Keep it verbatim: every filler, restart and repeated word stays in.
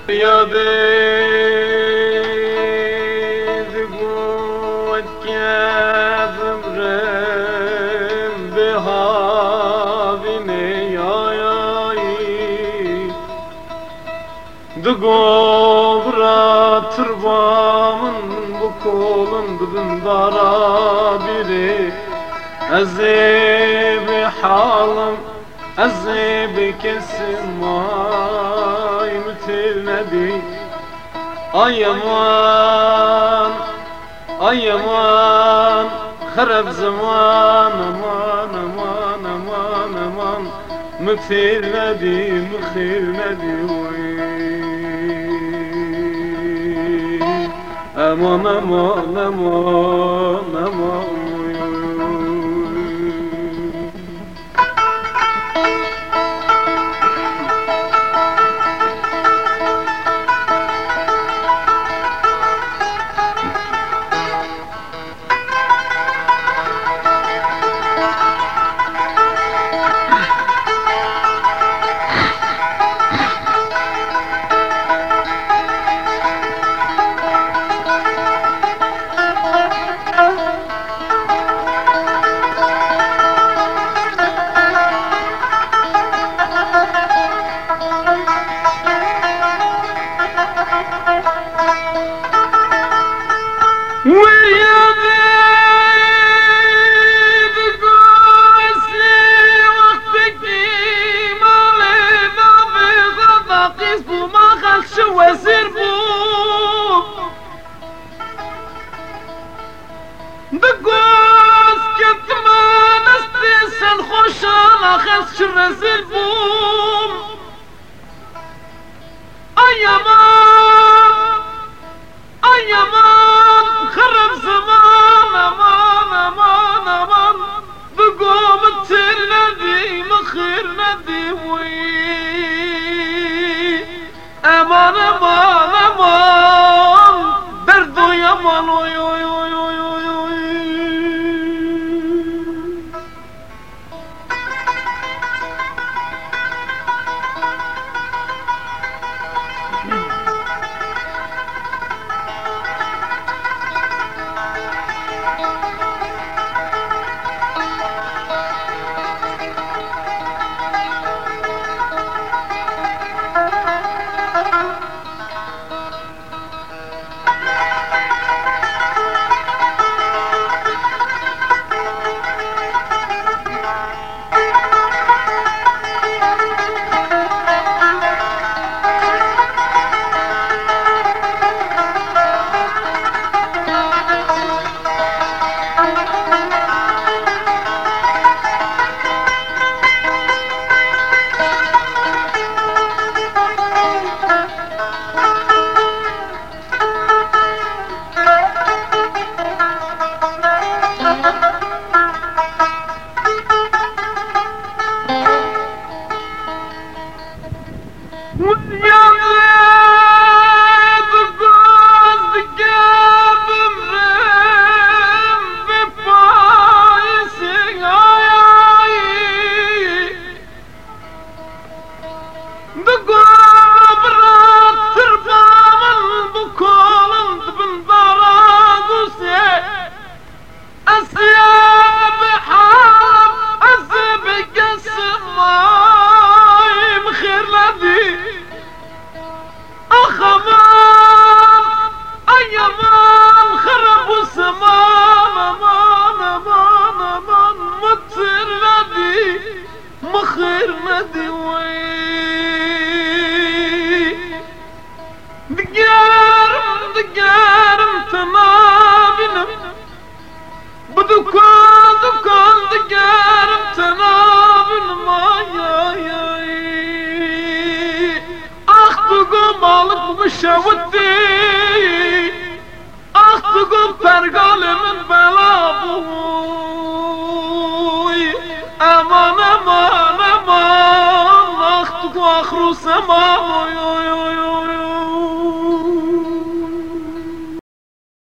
يديد قوت كذبرم بهابني يا ياي دقوبرا تربامın bu kolun dibindara biri Azibi halim azibi kesim ay mütilmedi Ay aman ay aman harap zaman aman aman aman aman mütilmedi mütilmedi aman aman aman aman وزير بو دقوز كتمان استيسان خوشانا خس شرزير بو ايامان ايامان خرب زمان امان امان امان دقوم التلدي مخير ندي وي aman aman aman derdu yaman oy oy oy oy oy oy شودي أخذكم فرقال من بلابوي أمان أمان أمان أخذكم أخرو سماوي